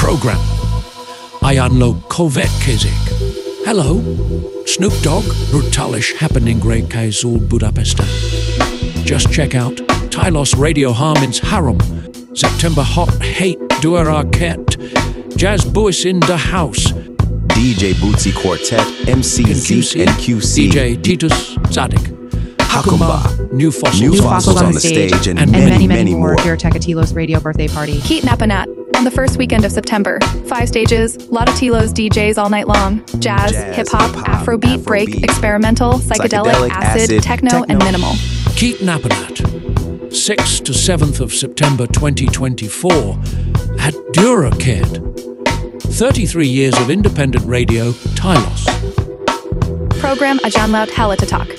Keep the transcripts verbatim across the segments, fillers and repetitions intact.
program. Ayanlo Következik. Hello, Snoop Dogg, brutalish happening great Kaisul Budapestan. Just check out Tylos Radio Harmin's Harum, September Hot Hate Duer Arquette, Jazz Boys in the House, D J Bootsy Quartet, M C Z and Q C, D J Titus Zadig, Hakumba, New Fossils, New Fossils on the stage, and, and many, many, many, many more more. here at Tekatilos Radio Birthday Party. Keat Napanat on the first weekend of September. Five stages, lot of Tilos D Js all night long. Jazz, Jazz, hip-hop, hip-hop, Afrobeat, Afrobeat, break, experimental, psychedelic, psychedelic, acid, acid, techno, techno. and minimal. Keat Napanat, sixth to seventh of September twenty twenty-four at Duraked. thirty-three years of independent radio, Tylos. Program Ajanlaut Halatatak.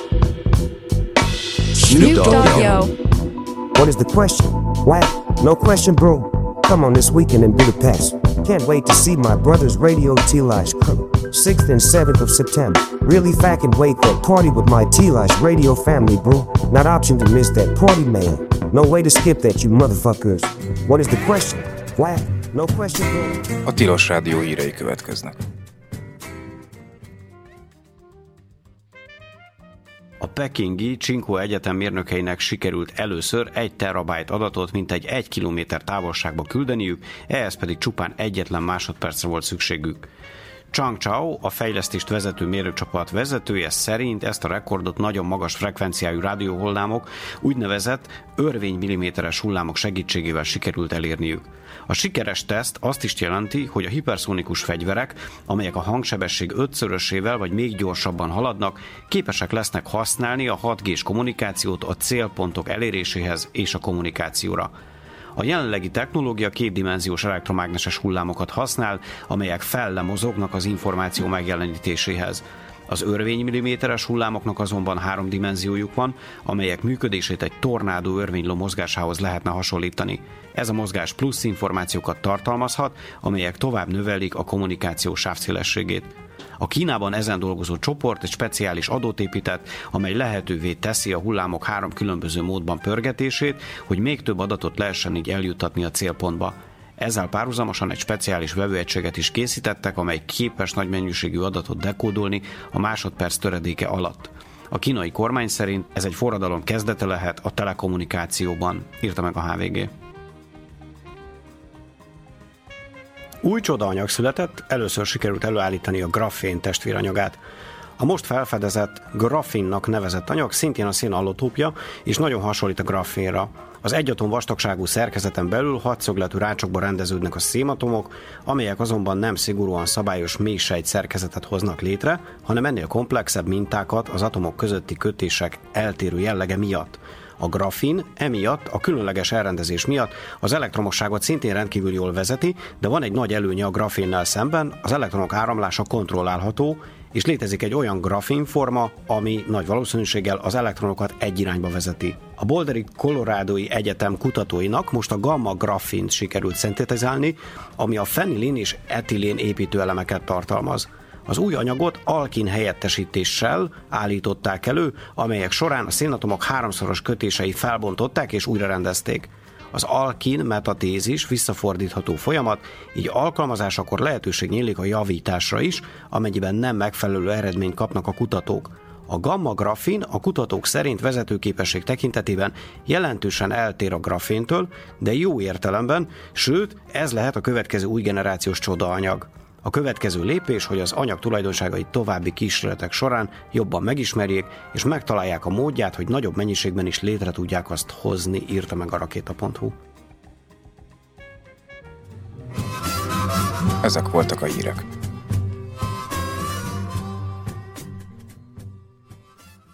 Snoop Dogg, Yo. What is the question? Why? No question, bro. Come on this weekend in Budapest. Can't wait to see my brother's Radio T-Lish crew. sixth and seventh of September. Really fucking wait that party with my T-Lish radio family, bro. Not option to miss that party, man. No way to skip that, you motherfuckers. What is the question? Why? No question, bro. A Tilos Rádió hírei következnek. A pekingi Tsinghua Egyetem mérnökeinek sikerült először egy terabájt adatot mintegy egy kilométer távolságba küldeniük, ehhez pedig csupán egyetlen másodpercre volt szükségük. Chang Chao, a fejlesztést vezető mérőcsapat vezetője szerint ezt a rekordot nagyon magas frekvenciájú rádióhullámok, úgynevezett örvénymilliméteres hullámok segítségével sikerült elérniük. A sikeres teszt azt is jelenti, hogy a hiperszónikus fegyverek, amelyek a hangsebesség ötszörösével vagy még gyorsabban haladnak, képesek lesznek használni a hat G-s kommunikációt a célpontok eléréséhez és a kommunikációra. A jelenlegi technológia kétdimenziós elektromágneses hullámokat használ, amelyek fellemozognak az információ megjelenítéséhez. Az örvénymilliméteres hullámoknak azonban három dimenziójuk van, amelyek működését egy tornádó örvényló mozgásához lehetne hasonlítani. Ez a mozgás plusz információkat tartalmazhat, amelyek tovább növelik a kommunikáció sávszélességét. A Kínában ezen dolgozó csoport egy speciális adót épített, amely lehetővé teszi a hullámok három különböző módban pörgetését, hogy még több adatot lehessen így eljuttatni a célpontba. Ezzel párhuzamosan egy speciális vevőegységet is készítettek, amely képes nagy mennyiségű adatot dekódolni a másodperc töredéke alatt. A kínai kormány szerint ez egy forradalom kezdete lehet a telekommunikációban, írta meg a há vé gé. Új csodaanyag született, először sikerült előállítani a grafén testvéranyagát. A most felfedezett grafinnak nevezett anyag szintén a szén allotópja, és nagyon hasonlít a grafénra. Az egyatom vastagságú szerkezeten belül hatszögletű rácsokba rendeződnek a szénatomok, amelyek azonban nem szigorúan szabályos mélysejt szerkezetet hoznak létre, hanem ennél komplexebb mintákat az atomok közötti kötések eltérő jellege miatt. A grafin emiatt, a különleges elrendezés miatt az elektromosságot szintén rendkívül jól vezeti, de van egy nagy előnye a grafénnel szemben, az elektronok áramlása kontrollálható, és létezik egy olyan grafinforma, ami nagy valószínűséggel az elektronokat egy irányba vezeti. A Boulder Colorado-i Egyetem kutatóinak most a gamma grafint sikerült szintetizálni, ami a fenilin és etilén építőelemeket tartalmaz. Az új anyagot alkin helyettesítéssel állították elő, amelyek során a szénatomok háromszoros kötései felbontották és újra rendezték. Az alkin metatézis visszafordítható folyamat, így alkalmazásakor lehetőség nyílik a javításra is, amennyiben nem megfelelő eredményt kapnak a kutatók. A gamma grafin a kutatók szerint vezetőképesség tekintetében jelentősen eltér a graféntől, de jó értelemben, sőt, ez lehet a következő új generációs csodaanyag. A következő lépés, hogy az anyag tulajdonságait további kísérletek során jobban megismerjék, és megtalálják a módját, hogy nagyobb mennyiségben is létre tudják azt hozni, írta meg a rakéta pont hu. Ezek voltak a hírek.